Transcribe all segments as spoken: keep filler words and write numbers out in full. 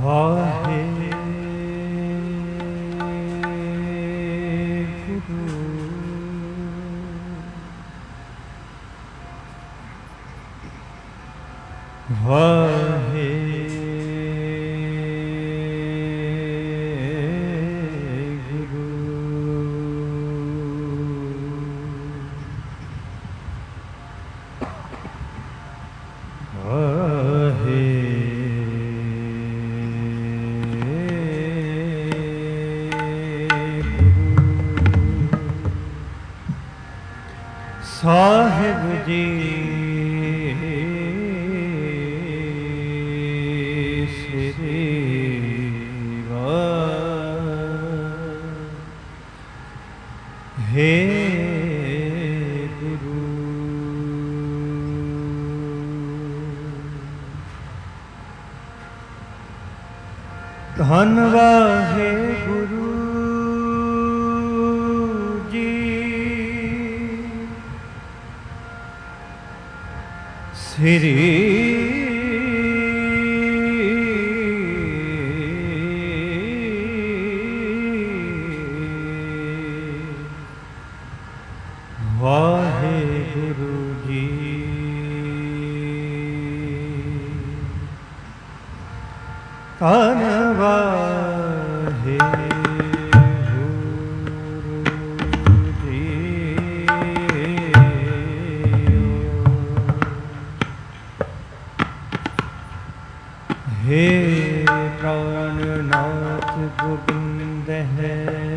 वाहे गुरु वाहे गुरु वाहे साहिब जी सेवा हे गुरु धन्यवाद हे गुरु श्री वाहे गुरु जी धन्यवाद हे हे प्राणनाथ गोविंद है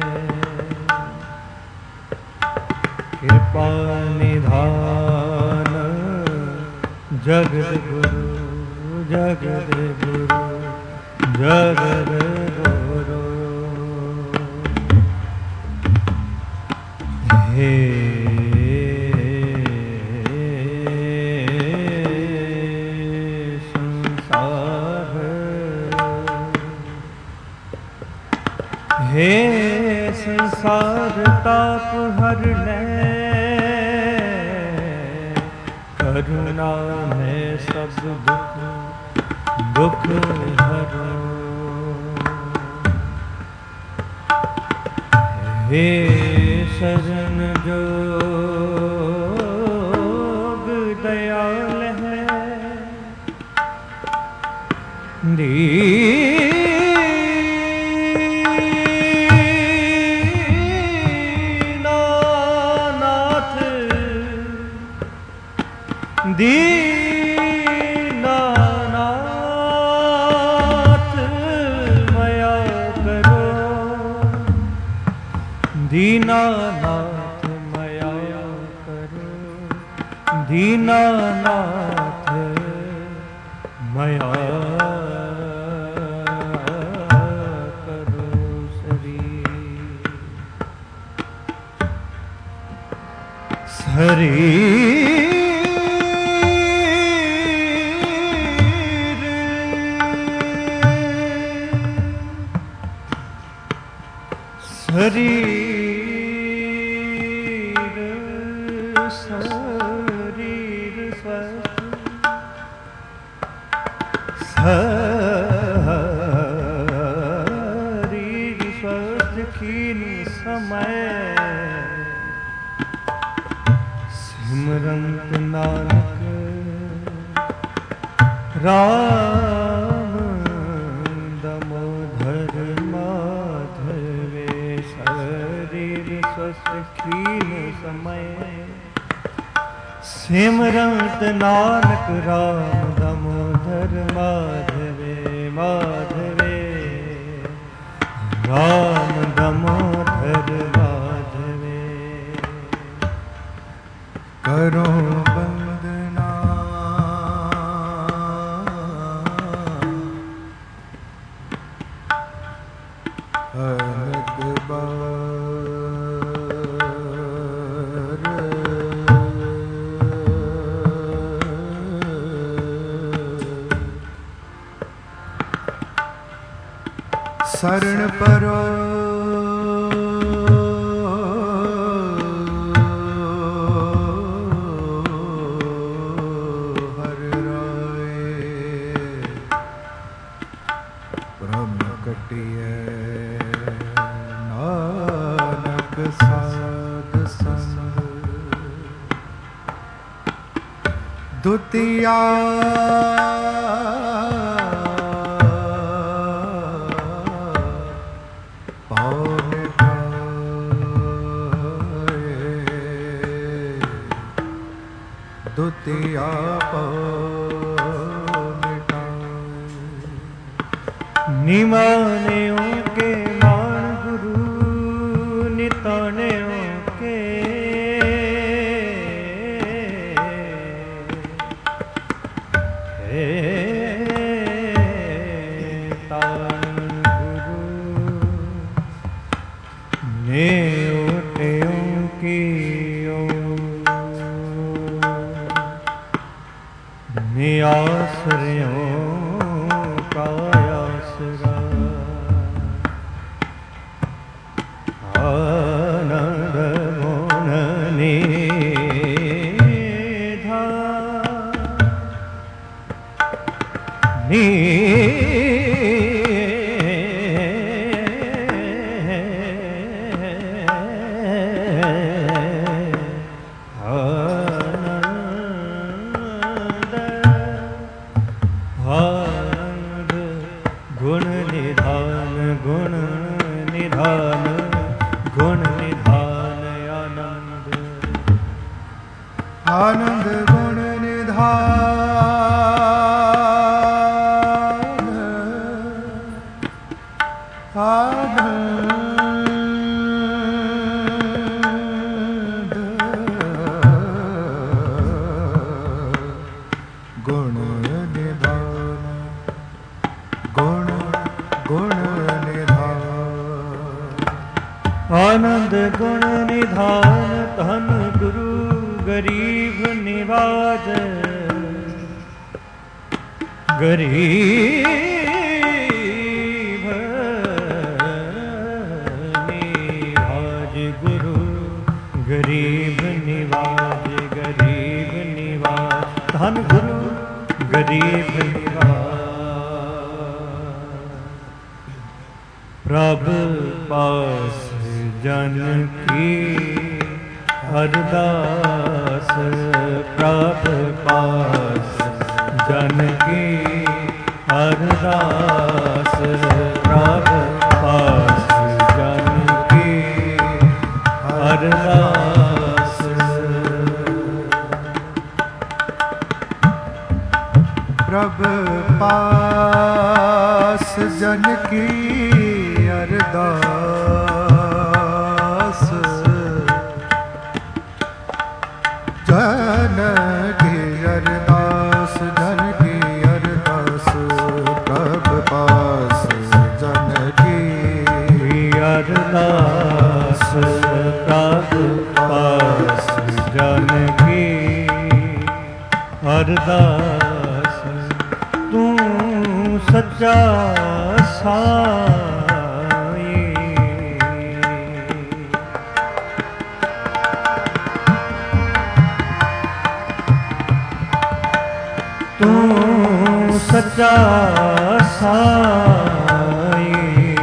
कृपा निधान जगत गुरु जगत गुरु जगत गुरु हे हे संसार ताप हर ले करुणा है सब दुख दुख हरो हे शरण जोग दयाल है दी दीनानाथ मया करो दीनानाथ मया करो दीनानाथ मया करो शरीर शरीर शरीर शरीर स्वस्थ खीन समय सिमरंत नानक राम खीन समय सिमरंत नानक राम दामोदर माधवे माधवे राम दामोदर माधवे करो वंदना अनक शरण परो हर राय कटिए नानक साध संग दुतिया दुतिया निमान्यों के मान गुरु नितान्यों के हे तान गुरु नेवट्यों की नियासरियों का आसरा आनंद गुण निधान गुण निधान गुण निधान आनंद आनंद गुण निधान आनंद गुण निधान गुण गुण निधान आनंद गुण निधान धन गुरु गरीब निवाज गरीब निवाज गुरु गरीब निवाज गरीब निवाज धन गुरु गरीब प्रभु पास जन की अरदास प्रभु पास जन की अरदास प्रभु पास जन की अरदास प्रभु पास जन की अरदास जन की अरदास जन की अरदास प्रभु पास जन की अरदास प्रभु पास जन की अरदास तू सच्चा साई तू सच्चा साई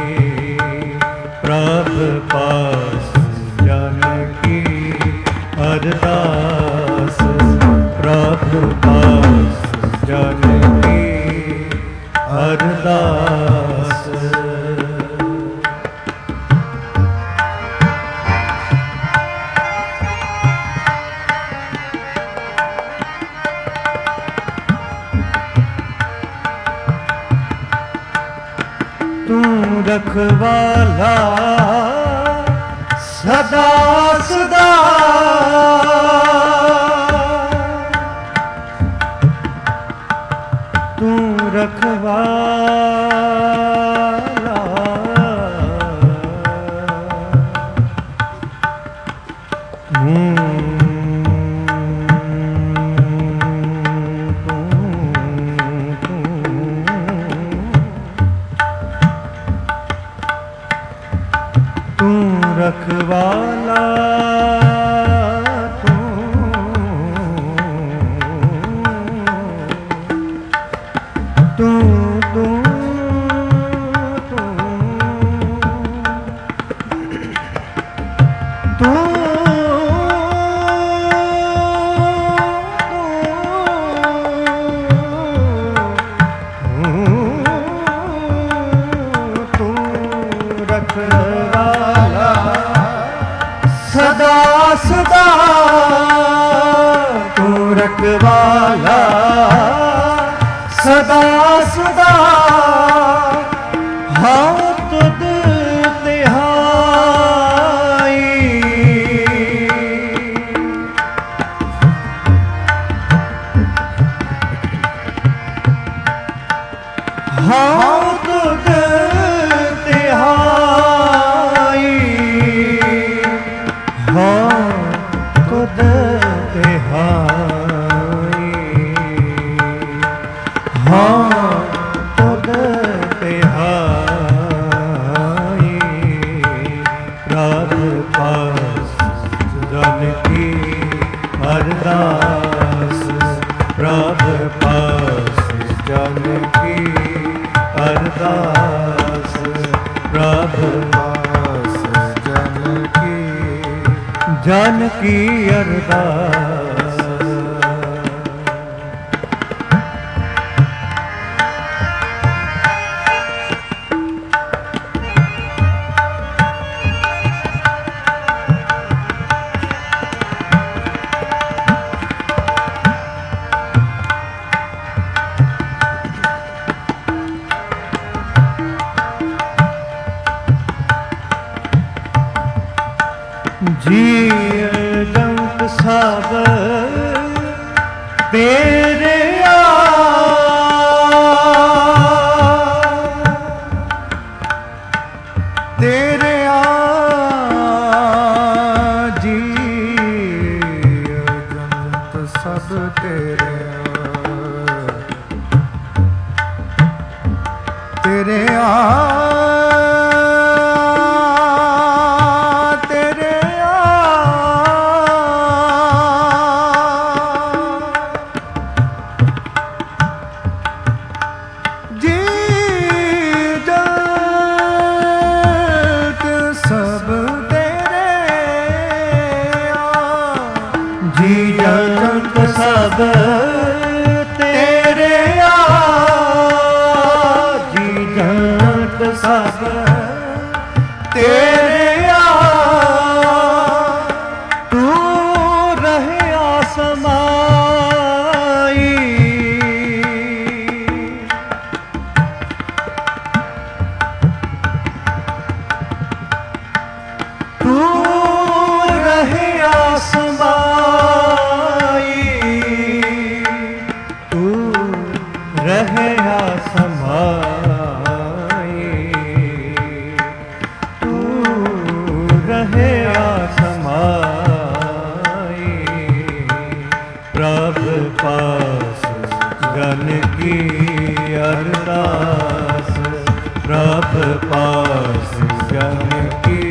प्रभु पास जन की अरदास प्रभु पास जन की अरदास तू रखवाला सदा सदा तू रखवाला तू रखवाला तू तू तू तू हाँ तुद तिहाई, हाँ तुद तिहाई, हाँ तुद तिहाई। प्रभु पास जन की अरदास, प्रभु पास जन की अरदास, प्रभु पास जन की जन की अरदास। जीव जंत सब तेरे आ, तेरे आ, जीव जंत सब तेरे आ, तेरे आ, सब तेरे आ, जी जंत सब तेरे आ, तू रहे आसमाई, तू रहे आसमाई, रहे आसमाई, तू रहे आसमाई। प्रभु पास जन की अरदास, प्रभु पास जन की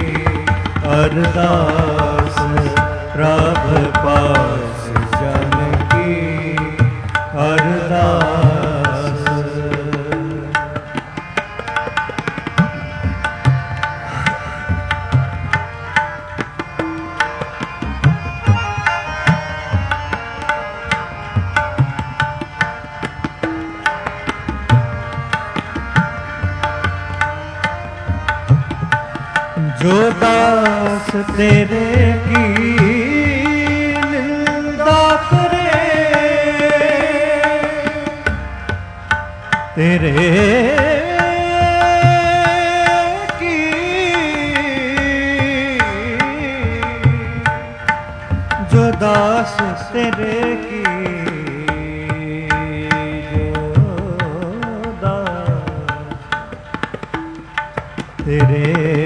अरदास, प्रभु पास जन की अरदास। जो दास तेरे की निंदा करे, तेरे की जो दास तेरे की, जो दास तेरे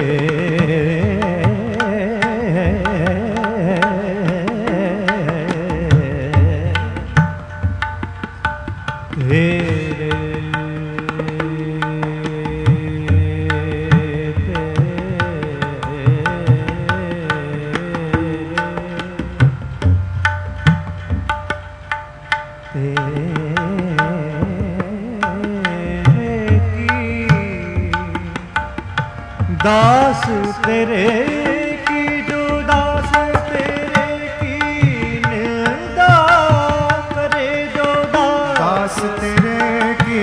दास तेरे की, जो दास तेरे की निंदा करे, जो दास तेरे की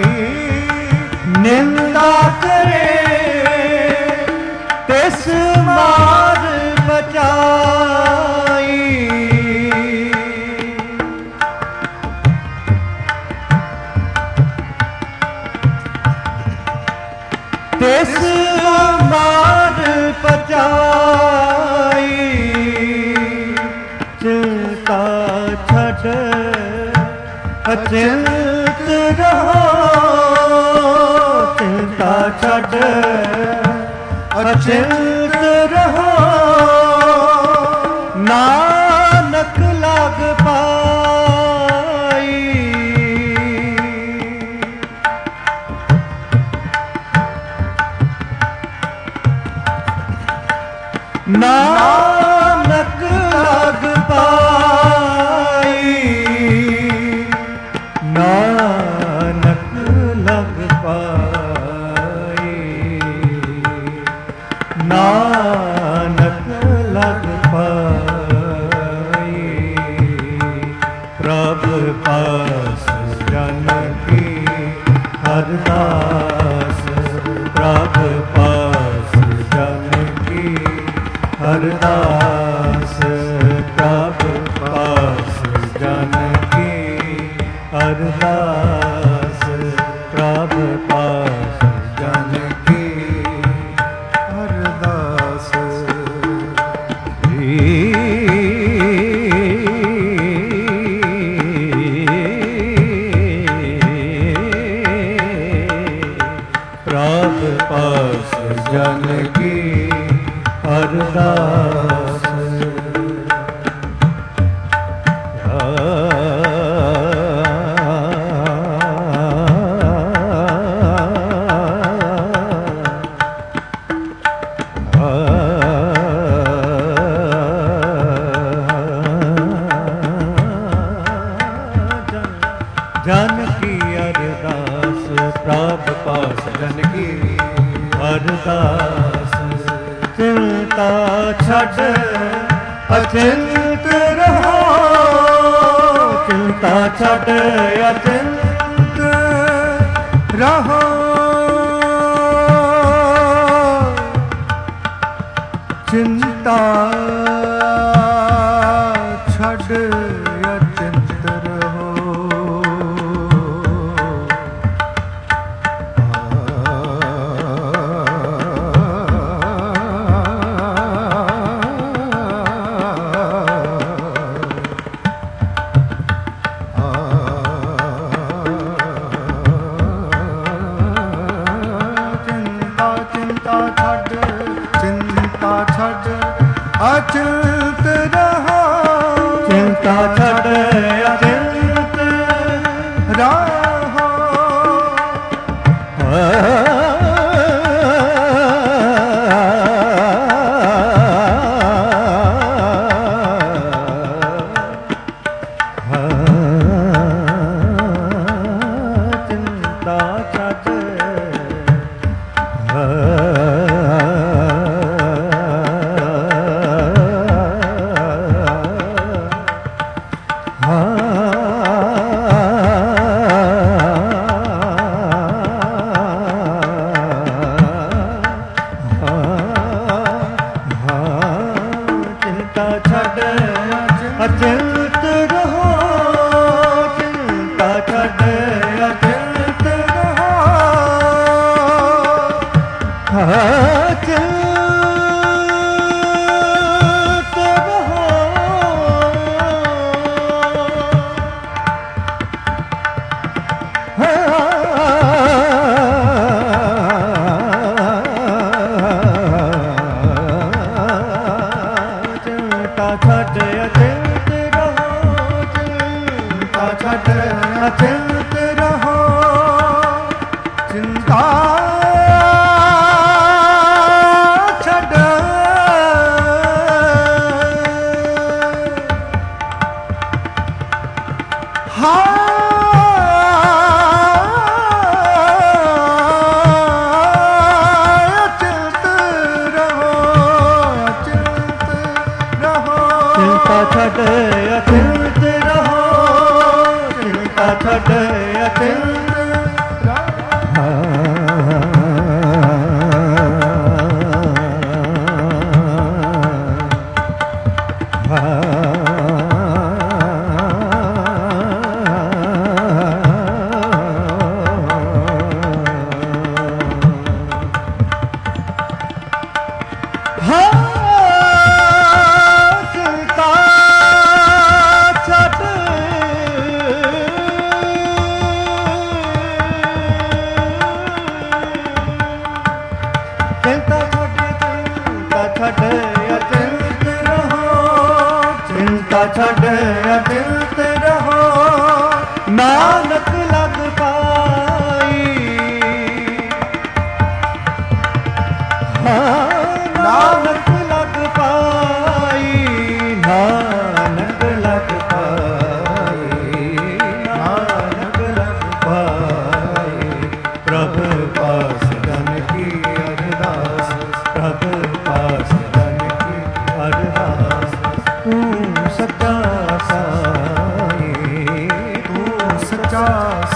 निंदा करे, तिस मार बचाई, तिस मार पचाई। चिंता छड़ अचिंत रहो, अचिंत रहो नानक लाग पाई। नानक लाग पाई, नानक लग पाई, नानक लग पाई। प्रभु पास जन की अरदास, प्रभु पास जन की अरदास, प्रभु पास जन की अरदास, प्रभु पास जन की अरदास। प्रभु पास जन की अरदास। जन की अरदास, प्रभु पास जन की अरदास। चिंता छड़ अचिंत रहो, चिंता छड़ अचिंत रहो। चिंता छड़ अचिंत रहो। अचिंत रहो, चिंता छड़ अचिंत रहो। चिंता छड़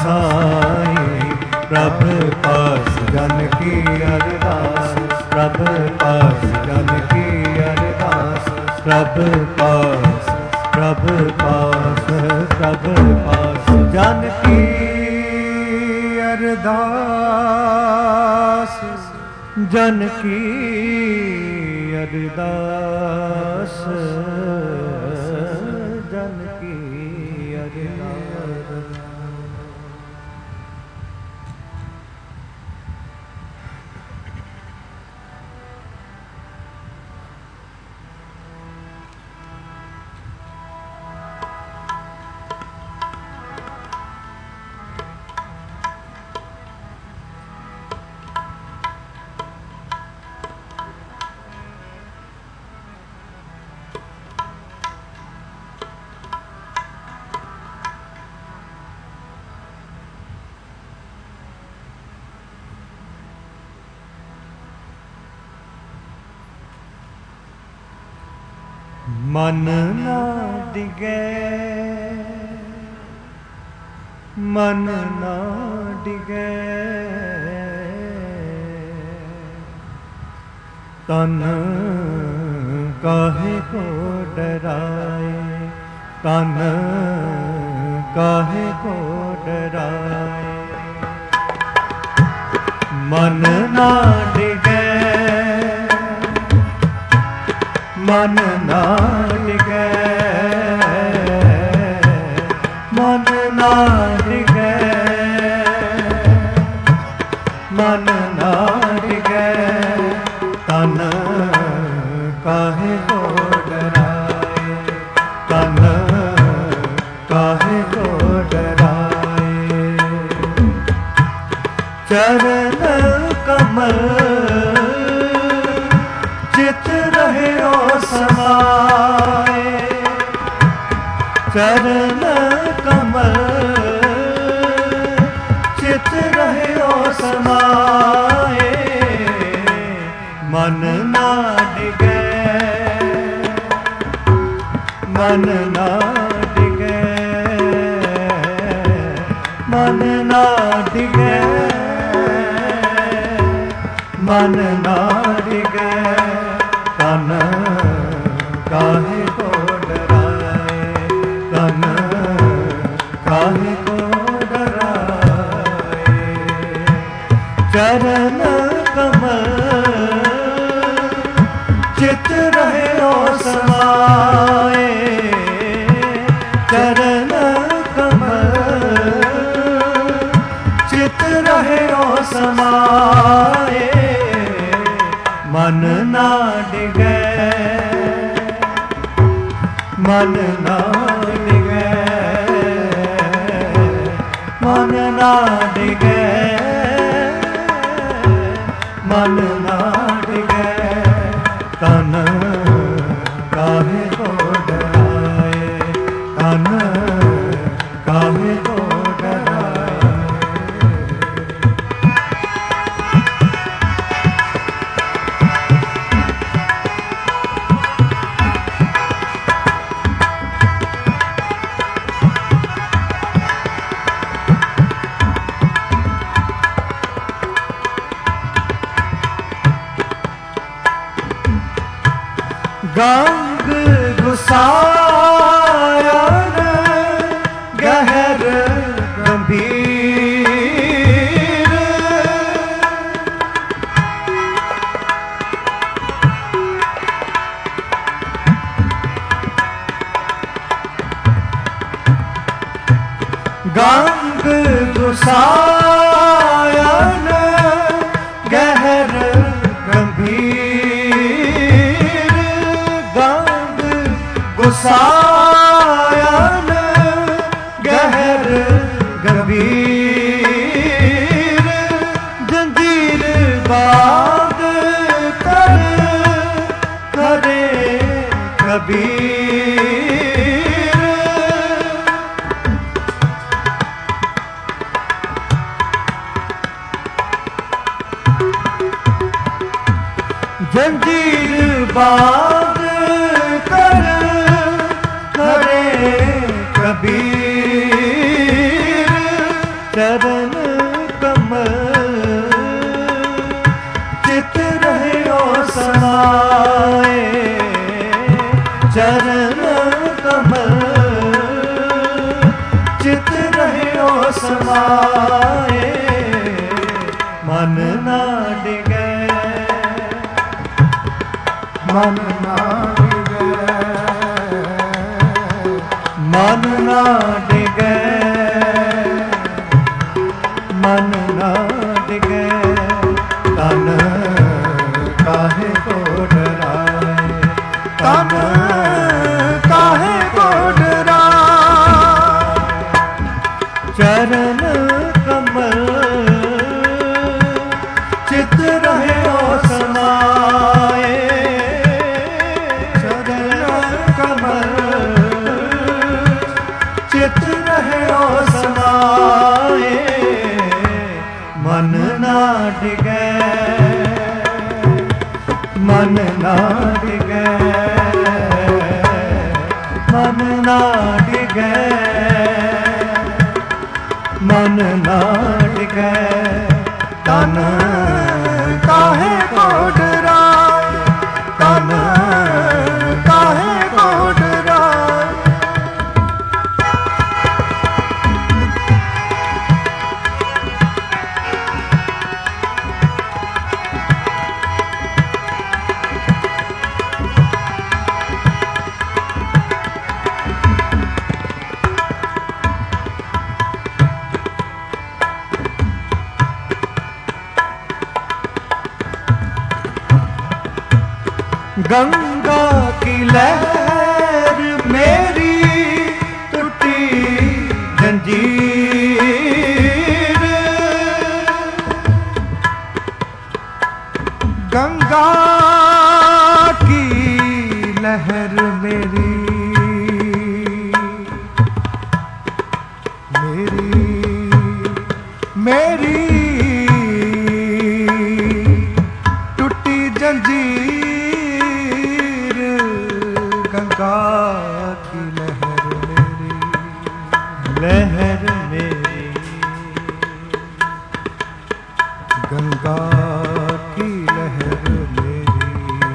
ਸਾਈ ਪ੍ਰਭ ਪਾਸ ਜਨ ਕੀ ਅਰਦਾਸ ਪ੍ਰਭ ਪਾਸ ਜਨ ਕੀ ਅਰਦਾਸ ਪ੍ਰਭ ਪਾਸ ਪ੍ਰਭ ਪਾਸ ਪ੍ਰਭ ਪਾਸ ਜਨ ਕੀ ਅਰਦਾਸ ਜਨ ਕੀ ਅਰਦਾਸ ਜਨ ਕੀ ਅਰਦਾਸ। ਮਨ ਨਾ ਡਿਗੇ ਮਨ ਨਾ ਡਿਗੇ ਤਨ ਕਾਹੇ ਕੋ ਡਰਾਏ ਤਨ ਕਾਹੇ ਕੋ ਡਰਾਏ ਮਨ ਨਾ ਡਿਗੇ ਮਨ ਨਾ ਡਿਗੇ ਮਨ ਨਾ ਡਿਗੇ ਮਨ ਨਾ ਡਿਗੇ ਤਨ ਕਾਹੇ ਕੋ ਡਰਾਏ ਤਨ ਕਾਹੇ ਕੋ ਡਰਾਏ ਚਰਨ ਕਮਲ ਚਿਤ ਰਹਿਓ ਸਮਾਏ ਚਰਨ ਕਮਲ ਚਿਤ ਰਹਿਓ ਸਮਾਏ ਮਨ ਨਾ ਡਿਗੇ ਮਨ ਨਾ ਡਿਗੇ ਮਨ ਨਾ ਡਿਗੇ ਮਨ ਨਾ ਡਿਗੇ ਤਨ ਕਾਹੇ ਕੋ ਡਰਾਏ ਤਨ ਕਾਹੇ ਕੋ ਡਰਾਏ ਚਰਨ ਕਮਲ ਚਿਤ ਰਹਿਓ ਸਮਾਏ ਚਰਨ ਕਮਲ ਚਿਤ ਰਹਿਓ ਸਮਾਏ ਮਨ ਨਾ ਡਿਗੇ ਮਨ ਨਾ ਡਿਗੇ ਮਨ ਨਾ ਡਿਗੇ ਮਨ ਨਾ ਡਿਗੇ ਤਨ ਕਾਹੇ ਕੋ ਡਰਾਏ ਤਨ ਕਾਹੇ ਕੋ ਡਰਾਏ ਗੰਗ ਗੁਸਾਇਨ ਗਹਿਰ ਗੰਭੀਰ ਗੰਗ ਗੁਸਾਇਨ ਗਹਿਰ ਗੰਭੀਰ ਗੰਗ ਗੁਸਾਇਨ ਗਹਿਰ ਗੰਭੀਰ ਜੰਜੀਰ ਬਾਦ ਕਰ ਕਰੇ ਕਬੀਰ ਜੰਜੀਰ ਬਾਦ ਕਰ ਕਰੇ ਕਬੀਰ ਤੇ चरण कमल चित रहियो समाए, चरण कमल चित रहियो समाए, मन ना डिगे, मन ना डिगे, मन ना डिगे, मन ना डिगे, तन काहे को डराए, तन काहे को डराए, चरण कमल चित रहियो समाए, चरण कमल चित रहियो समाए, मन ना डिगे, मन ना डिगे, मन ना डिगे, मन ना डिगे, तन काहे को डराए, तन काहे को डराए। गंगा की लहर मेरी टूटी जंजीर, गंगा की लहर मेरी, मेरी मेरी टूटी जंजीर, गंगा की लहर मेरी, लहर मेरी, गंगा की लहर मेरी,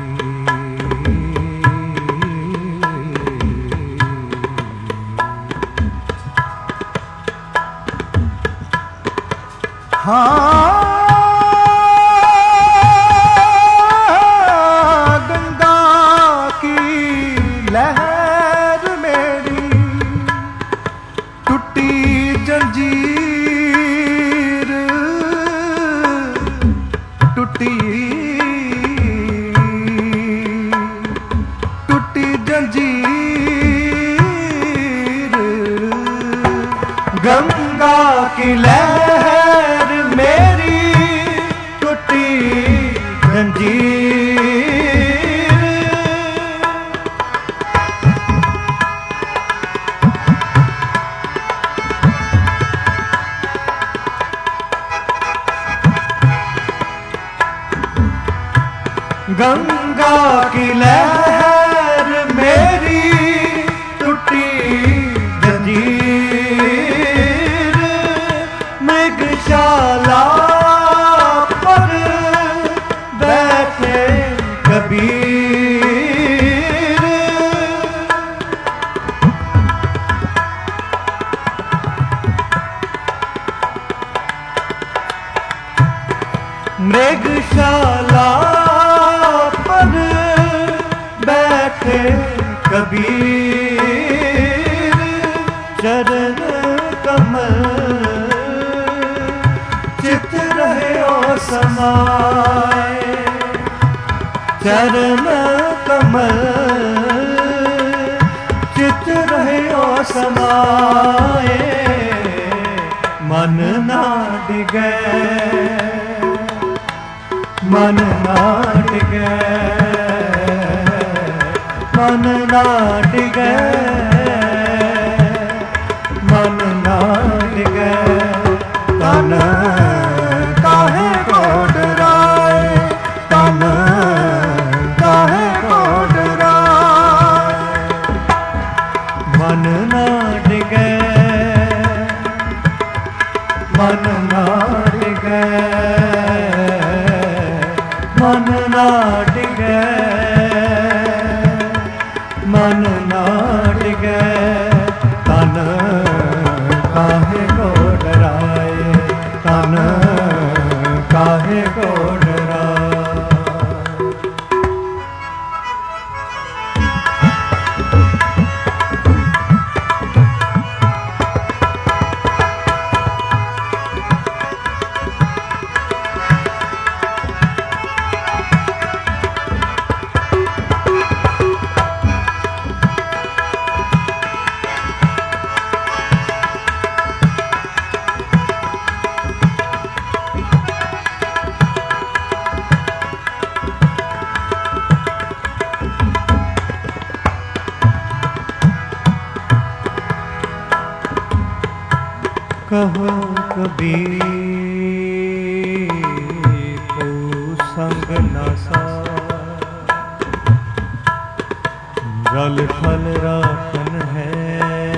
हाँ लहर मेरी टूटी जंजीर, टूटी टूटी जंजीर, गंगा की लहर मेरी टूटी जंजीर, गंगा की लहर मेरी टूटी जंजीर, मृगशाला पर बैठे कबीर, मृगशाला बैठे कबीर, चरण कमल चित रहियो समाए, चरण कमल चित रहियो समाए, मन ना डिगे, मन ना डिगे, मन ना डिगे, मन ना डिगे, तन काहे को डराए, तन काहे को डराए, मन ना डिगे, मन मन नाट गए, मन नाट गए, मन नाट गए। तन काहे को डराए, तन काहे को डराए। कहो कबीर को संग न साथ, जल थल राखन है,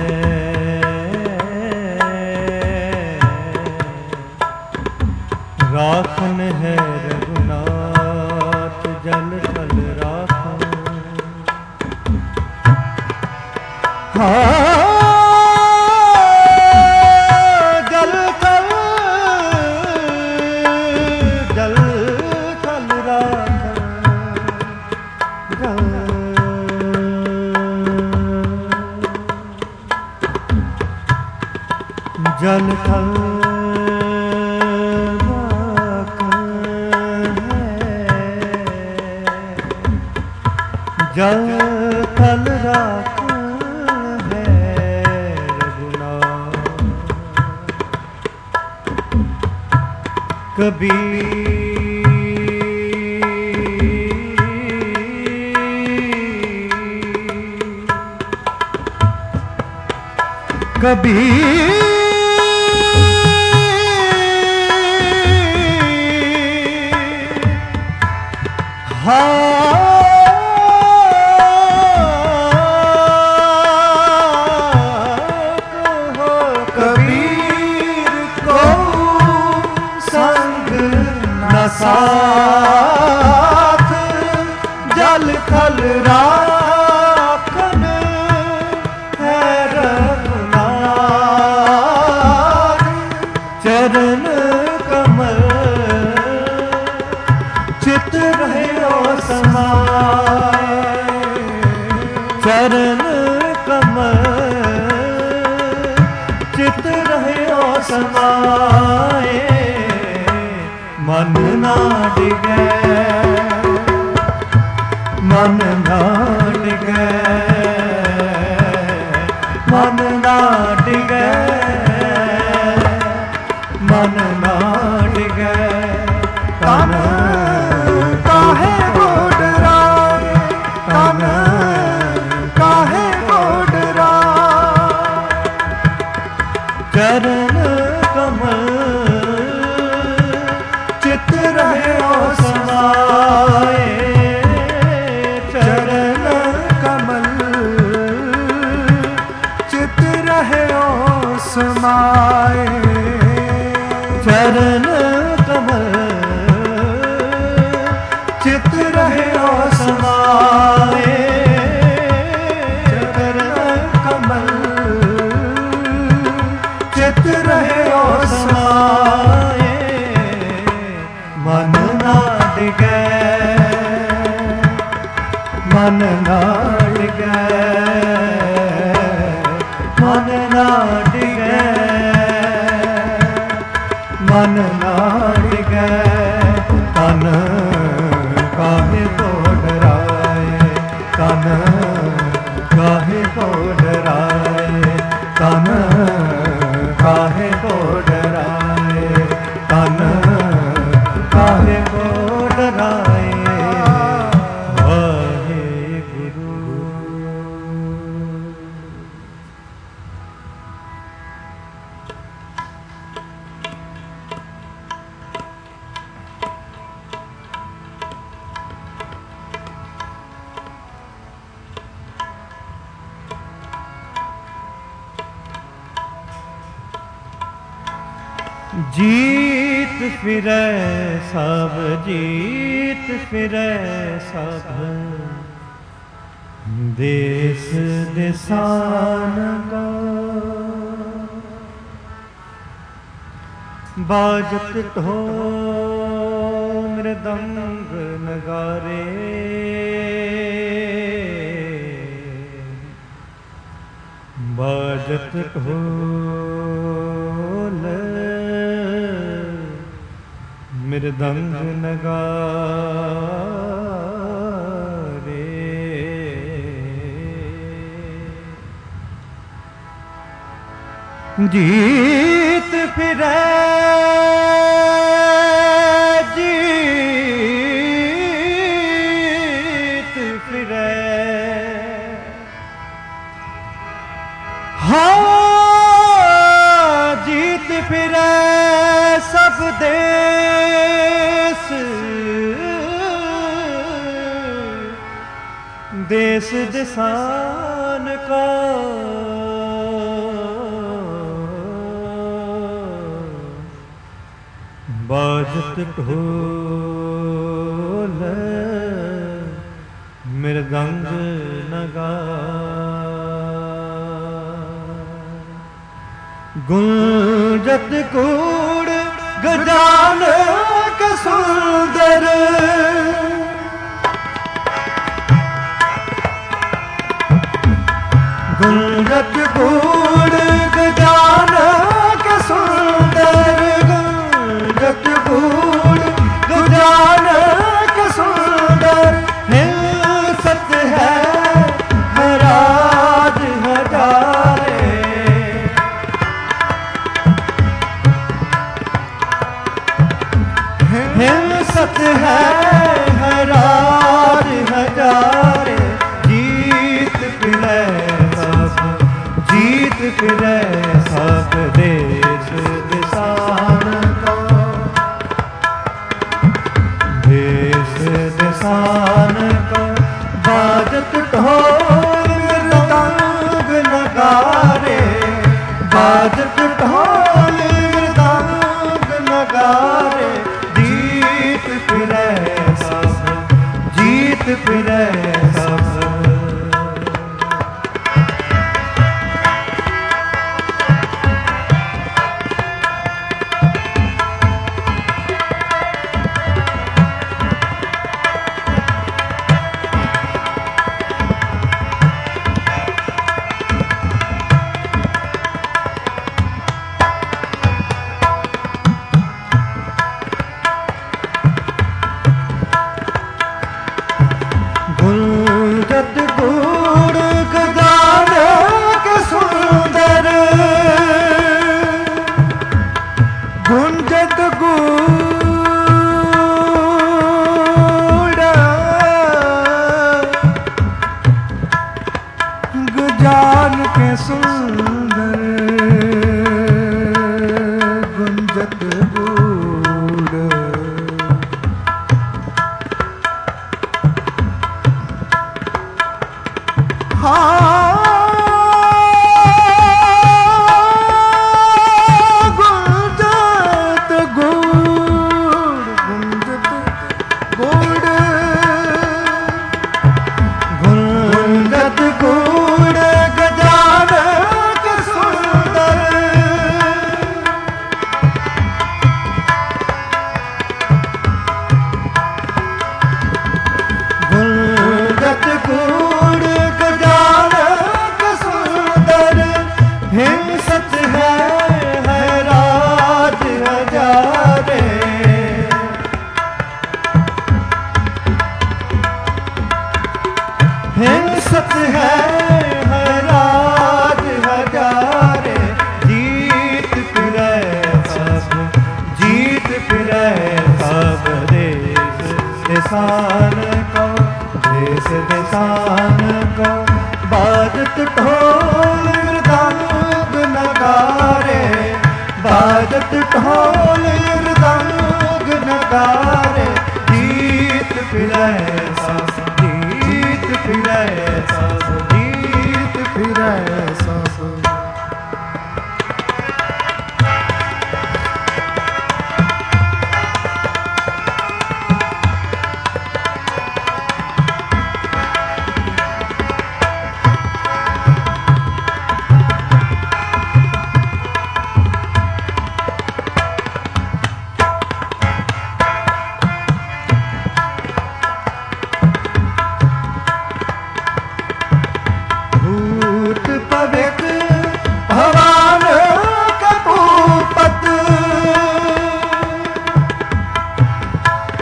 राखन है रघुनाथ जल थल राखन। हाँ जल थल राखन है, जल थल राखन है रघुनाथ। कबीर कबीर कबीर को संग न साथ, जल थल राखन है रघुनाथ। चरण कमल चित रहे समाए, चरण कमल चित रहे समाए। मन ना डिगे, मन ना डिगे, मन ना डिगे, मन ना डिगे। तन काहे को डराए, तन काहे को डराए। चरण कमल चित रहे समाए, चरण कमल चित रहे समाए। चरण कमल चित रहे समाए, चरण कमल चित रहे समाए। मन ना डिगे, मन ना डिगे, मन ना डिगे, मन ना डिगे। तन काहे को डराए, तन काहे को डराए, तन काहे को डराए, तन काहे को डराए। वाहे गुरु। जीत फिरै सब जीत फिरै सब देश देसान का बाजत ढोल मृदंग नगारे बाजत ढोल मृदंग नगारे जीत फिरै जीत फिरै हाँ जीत फिरै सब देश देश दिसान का बाजत ढोल मृदंग नगार गूंजत कूड़ गजान का सुंदर गूंजत कूड़ गजान का सुंदर गुजान के सुंदर हिलसत है हराज हजारे हिलसत है हराज हजारे जीत फिरै सब जीत फिरै सब देश दिसान का देश दिसान का बाजत ढोल मृदंग नगारे बाजत ढोल मृदंग नगारे जीत फिरै सब जीत फिरै सब गुंजत कूड़ गजान के सुंदर गुंजत कूड़ गजान के सुंदर गुंजत कूड़ गुंजत गुड़ गुंजत गुड़ गुंजत गुड़ गजान के सुंदर गुंजत गुड़ हिंसत है हराज हजारे हिंसत है हराज हजारे जीत फिरै सब जीत फिरै सब देश दिसान का देश दिसान का बाजत ढोल मृदंग नगारे बाजत ढोल मृदंग नगारे जीत फिरै सब जीत फिरै सब जीत फिरै सब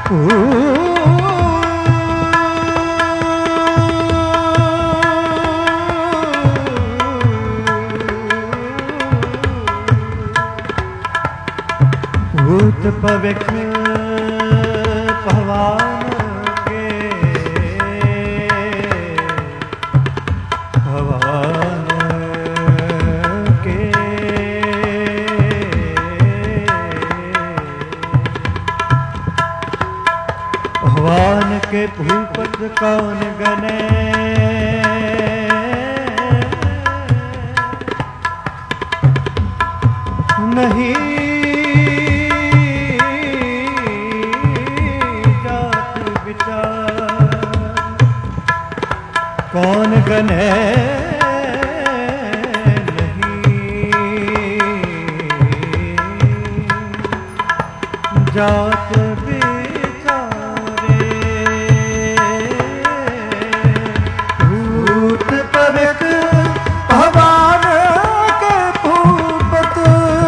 भूत भविष्य भगवान के भगवान के भगवान के भूपत कौन गने नहीं कौन गने नहीं जात बिचारे भूत पवित्र भगवान के भूपत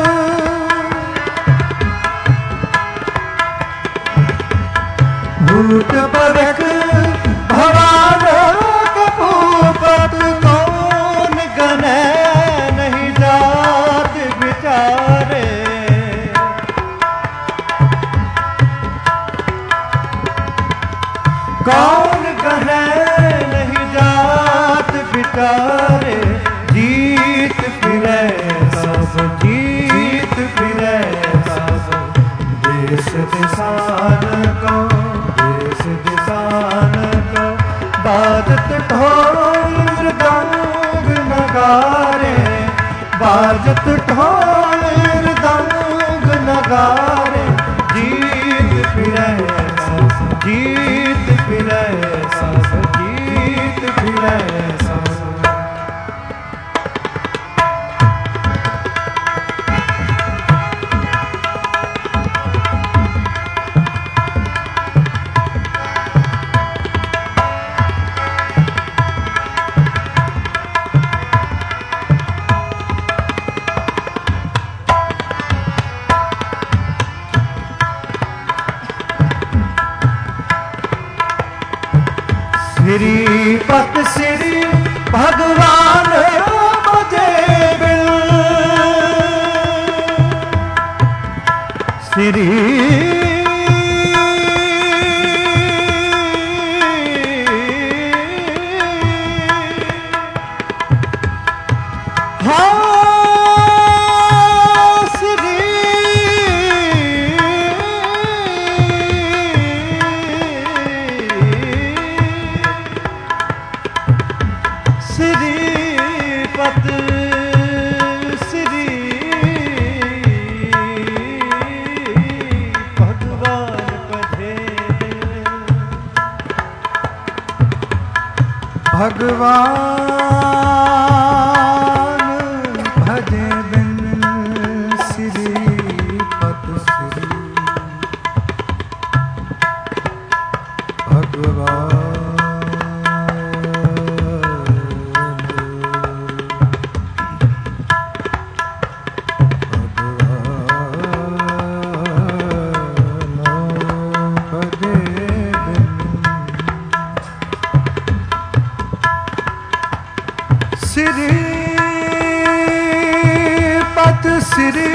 भूत पवित्र भगवान कौन गने नहीं जात बिचारे कौन गने नहीं जात बिचारे जीत फिरे सब जीत फिरे सब देश दिशान को देश दिशान को बाजत ढोल मृदंग नगारे बाजत ढोल मृदंग नगारे जीत फिरे सब जीत फिरे सब जीत फिरे सब श्रीपत श्री भगवान मुझे बिल श्री भगवान भजे बिन श्रीपत श्री श्रीपत श्री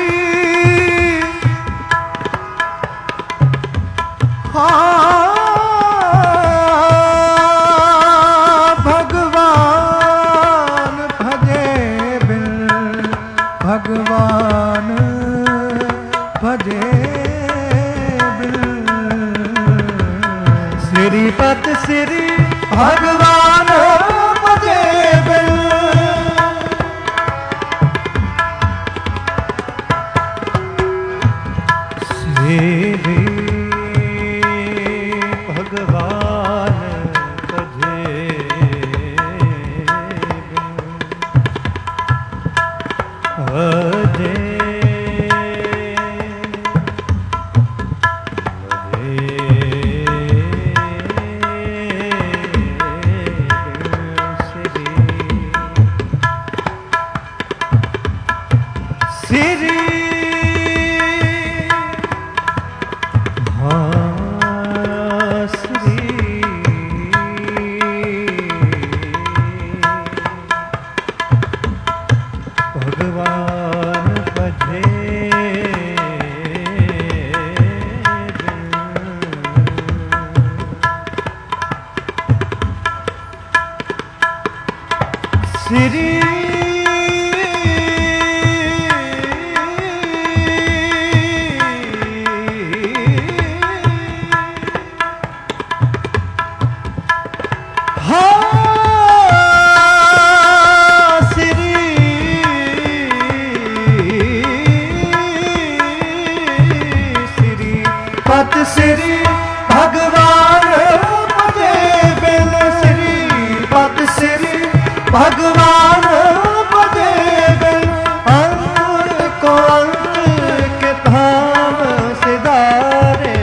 भगवान भजे बिन भगवान भजे बिन श्रीपत श्री भगवान भजे बिन श्री भगवान भजे भजे पत श्री भगवान पदे बिन श्री पत श्री भगवान पदे बिन अंत को अंत के धाम सिधारे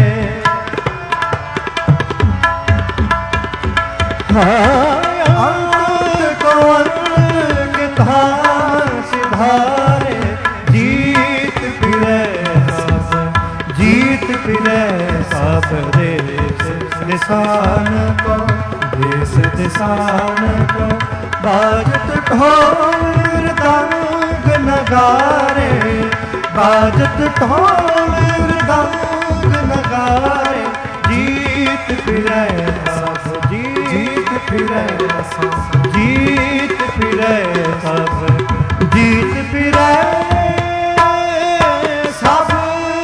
अंत को अंत के धाम सिधारे जीत फिरे सब जीत फिरे सब देश दिशान को देश दिशान को बाजत ढोल मृदंग नगारे बाजत ढोल मृदंग नगारे जीत फिरे सब जीत फिरे सब जीत फिरे सब जीत फिरे सब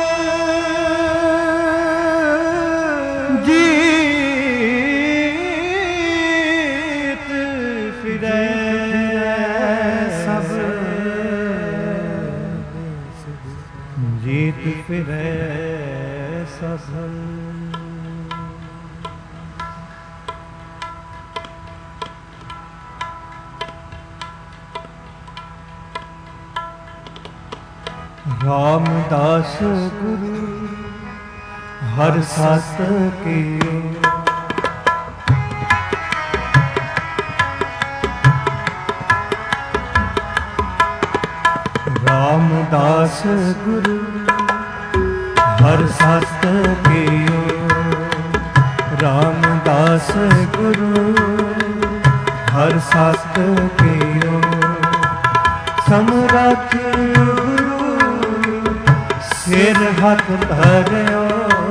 जीत फिरे सब जीत फिरे सब रामदास गुरु हर सत कियो रामदास गुरु हर सत कियो रामदास गुरु हर सत कियो समरथ सिर हाथ धरियो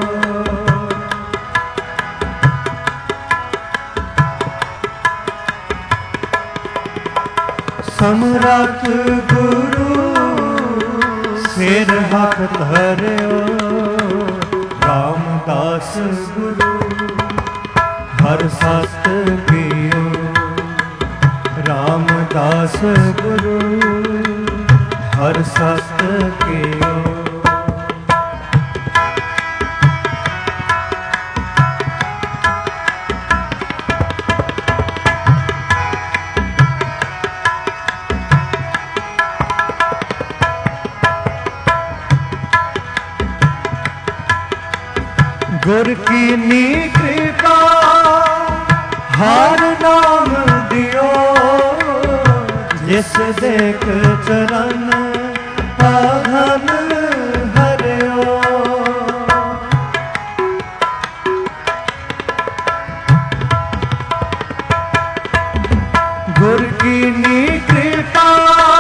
समरथ गुरु सिर हाथ धरियो रामदास गुरु हर सत कियो रामदास गुरु हर सत कियो गुर की नी कृपा हर नाम दियो जिस देख चरण आधन हरियो गुर की नी कृपा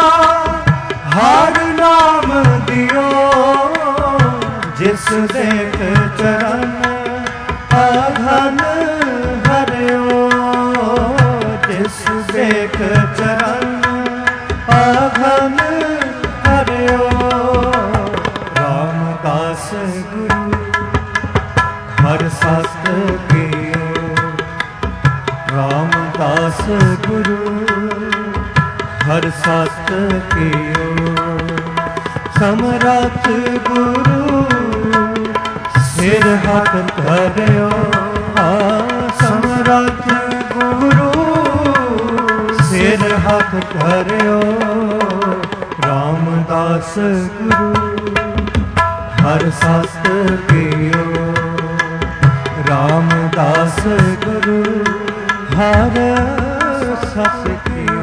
हर नाम दियो जिस देख चरण आधन हरियो जिस देख चरण आधन हरियो रामदास गुरु हर सत कियो रामदास गुरु हर सत कियो समरथ गुरु सिर हाथ धरियो समरथ गुरु सिर हाथ धरियो रामदास गुरु हर सत कियो रामदास गुरु हर सत कियो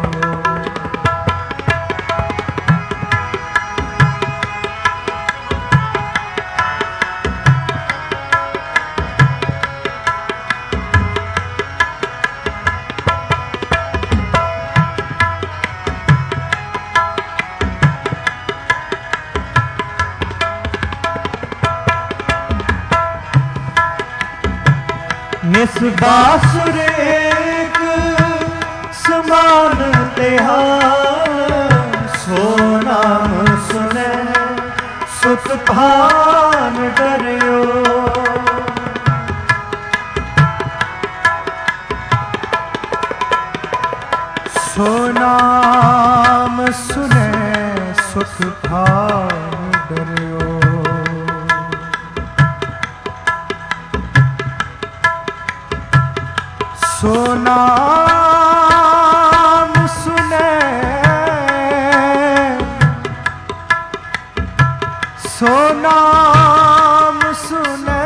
निस बासुर एक समान तिहार सो नाम सुने सुत भान डरियो सो नाम सुने सुत भान डरियो ਸੋ ਨਾਮ ਸੁਨੇ ਸੋ ਨਾਮ ਸੁਨੇ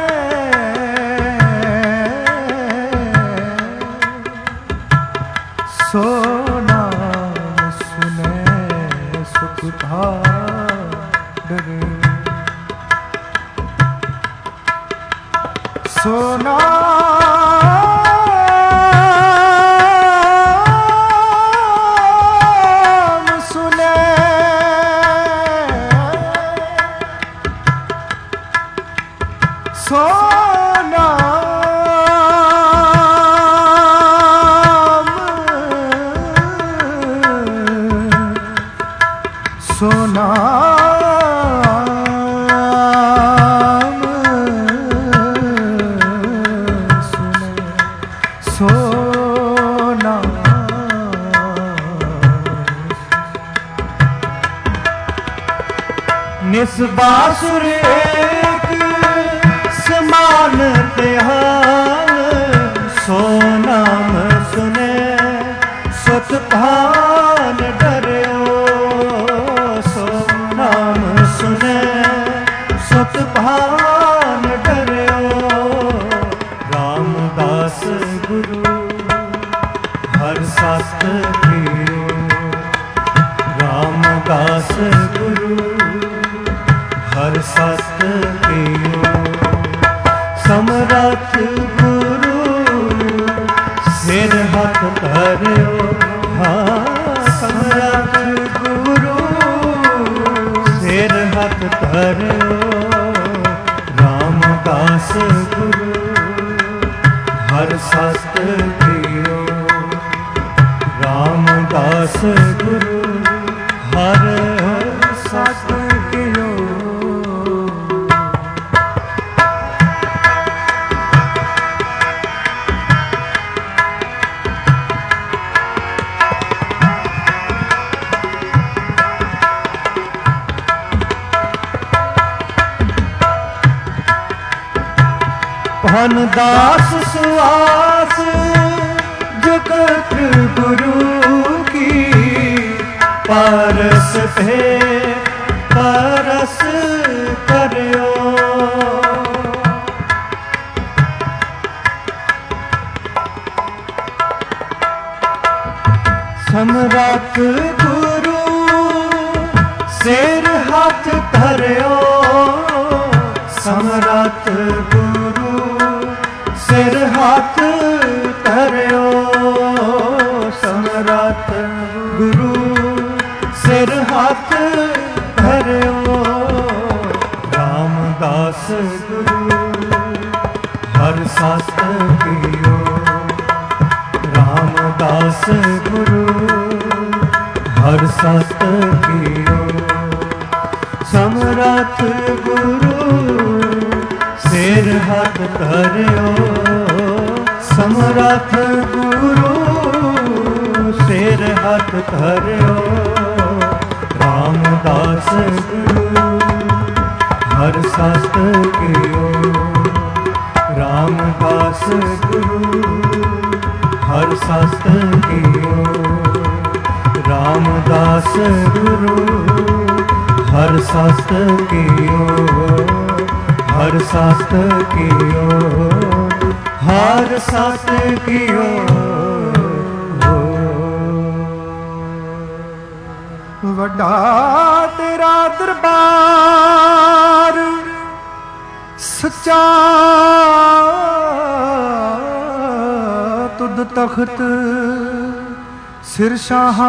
ਸੋ ਨਾਮ ਸੁਨੇ ਸੁਖ ਭਾਡਰ ਸੋ ਨਾਮ ਸੁਨੇ ਸੋ ਨਾਮ ਸੋ ਨਾਮ ਸੁਨੇ ਸੋ ਨਾਮ ਨਿਸਬਾਸੁਰ ਏਕ ਸਮਾਨ ਤਿਹਾਨ ਸੋ ਨਾਮ ਸੁਨੇ ਸੁਤ ਭਾਨ ਡਰਿਓ ਸੋ ਨਾਮ ਸੁਨੇ ਸੁਤ ਭਾਨ ਡਰਿਓ ਰਾਮਦਾਸ ਗੁਰੂ ਹਰ ਸਤ ਕੀਓ ਰਾਮਦਾਸ ਗੁਰੂ ਹਰ ਸਤ ਕੀਓ ਸਮਰਥ ਗੁਰੂ ਸਿਰ ਹੱਥ ਧਰਿਓ ਹਾਂ ਸਮਰਥ ਗੁਰੂ ਸਿਰ ਹੱਥ ਧਰਿਓ ਰਾਮਦਾਸ ਗੁਰੂ ਹਰ ਸਤ ਕੀਓ ਰਾਮਦਾਸ ਗੁਰੂ ਹਰ ਸਤ ਕੀਓ ਧਨ ਦਾਸ ਸੁਆਸ ਜਗਤ ਗੁਰੂ ਕੀ ਪਰਸ ਤੇ ਪਰਸ ਕਰਿਓ ਸਮਰੱਥ ਗੁਰੂ ਸਿਰ ਹੱਥ ਧਰਿਓ ਸਮਰੱਥ ਗੁਰੂ ਸਿਰ ਹੱਥ ਧਰਿਓ ਸਮਰੱਥ ਗੁਰੂ ਸਿਰ ਹੱਥ ਧਰਿਓ ਰਾਮਦਾਸ ਗੁਰੂ ਹਰ ਸਤ ਕੀਓ ਰਾਮਦਾਸ ਗੁਰੂ ਹਰ ਸਤ ਕੀਓ ਸਮਰੱਥ ਗੁਰੂ ਸਿਰ ਹੱਥ ਧਰਿਓ ਸਮਰੱਥ ਗੁਰੂ ਸਿਰ ਹੱਥ ਧਰਿਓ ਰਾਮਦਾਸ ਗੁਰੂ ਹਰ ਸਤ ਕੀਓ ਰਾਮਦਾਸ ਗੁਰੂ ਹਰ ਸਤ ਕੀਓ ਰਾਮਦਾਸ ਗੁਰੂ ਹਰ ਸਤ ਕੀਓ ਹਰ ਸਤ ਕੀਓ ਹਰ ਸਤ ਕੀਓ ਵੱਡਾ ਤੇਰਾ ਦਰਬਾਰ ਸੱਚਾ ਤੁਧ ਤਖਤ ਸਿਰ ਸ਼ਾਹਾਂ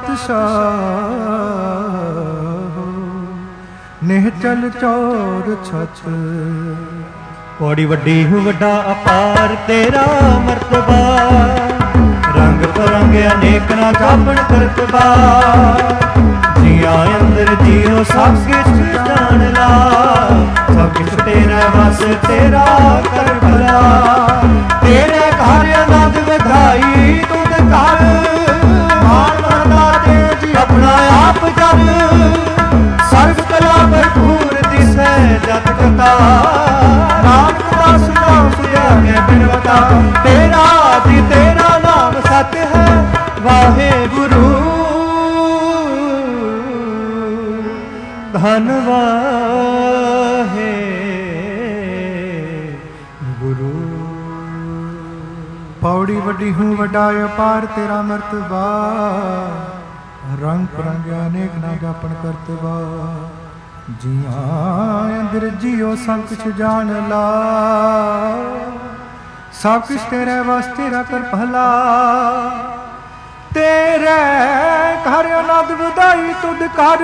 ਪਾਤਸ਼ਾਹ ਨਿਹਚਲ ਚੌਰ ਛਛ ਪੌੜੀ ਵੱਡੀ ਹੂੰ ਵੱਡਾ ਅਪਾਰ ਤੇਰਾ ਮਰਤਬਾ ਰੰਗ ਬਰੰਗ ਅਨੇਕ ਨਾ ਜਾਪਣ ਕਰਤਬਾ ਜੀਆ ਅੰਦਰ ਜੀਓ ਸਭ ਕਿਛ ਜਾਣ ਲਾ ਸਭ ਕਿਛ ਤੇਰਾ ਵਸ ਤੇਰਾ ਕਰ ਭਲਾ ਤੇਰੇ ਘਰ ਆਨੰਦ ਵਿਖਾਈ ਤੁਧ ਘਰ ਮਾਨ ਮਰਦਾ ਤੇ ਜੀ ਆਪਣਾ ਆਪ ਜਨ ਸਰਬ ਕਲਾ ਭਰਪੂਰ ਦਿਸੈ ਜਤ ਕਤਾ ਨਾਨਕ ਦਾਸ ਨਾਮ ਸੁਝਾ ਕੇ ਬਿਨਵਤਾ ਤੇਰਾ ਵਾਹਿਗੁਰੂ ਧੰਨ ਵਾਹਿਗੁਰੂ। ਪੌੜੀ ਵੱਡੀ ਹੂੰ ਵੱਡਾ ਅਪਾਰ ਤੇਰਾ ਮਰਤਬਾ, ਰੰਗ ਰੰਗ ਅਨੇਕ ਨਾ ਜਾਪਣ ਕਰਤਵਾ। ਜੀਆਂ ਅੰਦਰ ਜੀਓ ਸਭ ਕੁਛ ਜਾਣ ਲਾ, ਸਭ ਕੁਛ ਤੇਰੇ ਵਾਸਤੇ ਰਾ ਕਰ ਭਲਾ। ਤੇਰੇ ਘਰ ਅਨੰਦ ਵਧਾਈ ਤੁਧ ਕਰ,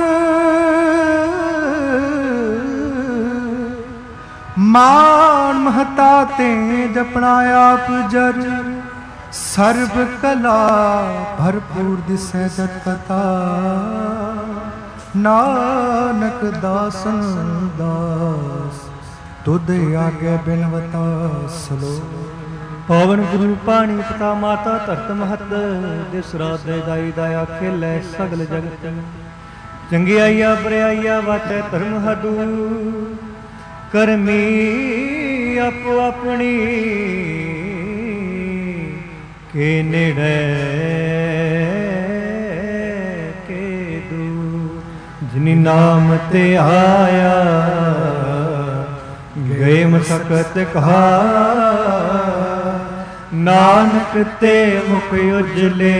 ਮਾਨ ਮਹਤਾ ਤੇ ਜਪਣਾ ਆਪ ਜਰ। ਸਰਬ ਕਲਾ ਭਰਪੂਰ ਦਿਸੈ ਜਤ ਕਥਾ, ਨਾਨਕ ਦਾਸਨ ਦਾਸ ਤੁਧ ਆਗੇ ਬਿਨਵਤਾ ਸਲੋ। ਪਵਨ ਗੁਰੂ ਪਾਣੀ ਪਿਤਾ ਮਾਤਾ ਧਰਤ ਮਹਤ, ਦਿਸ ਰਾਤ ਦੇ ਦਾਈ ਦਾਇਆ ਖੇਲੇ ਸਗਲ ਜਗਤ। ਚੰਗਿਆਈਆ ਬਰਿਆਈਆ ਵਾਟੇ ਧਰਮ ਹਦੂ, ਕਰਮੀ ਆਪੋ ਆਪਣੀ ਕੇ ਨੇੜੇ ਕੇ ਦੂ। ਜਿਨੀ ਨਾਮ ਤੇ ਆਇਆ ਗਏ ਮਸਕਤ ਕਹਾ, ਨਾਨਕ ਤੇ ਮੁਖ ਉਜਲੇ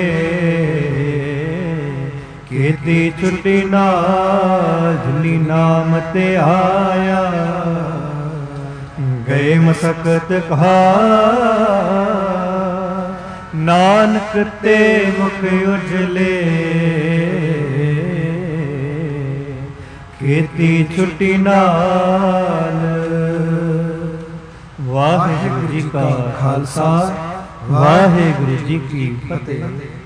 ਕੀਤੀ ਛੁੱਟੀ ਨਾਲ। ਜਿਨੀ ਨਾਮ ਤੇ ਆਇਆ ਗਏ ਮਸਕਤ ਕਹਾ, ਨਾਨਕ ਤੇ ਮੁਖ ਉਜਲੇ ਕੀਤੀ ਛੁੱਟੀ ਨਾਲ। ਵਾਹਿਗੁਰੂ ਜੀ ਕਾ ਖਾਲਸਾ, ਵਾਹਿਗੁਰੂ ਜੀ ਕੀ ਫਤਿਹ।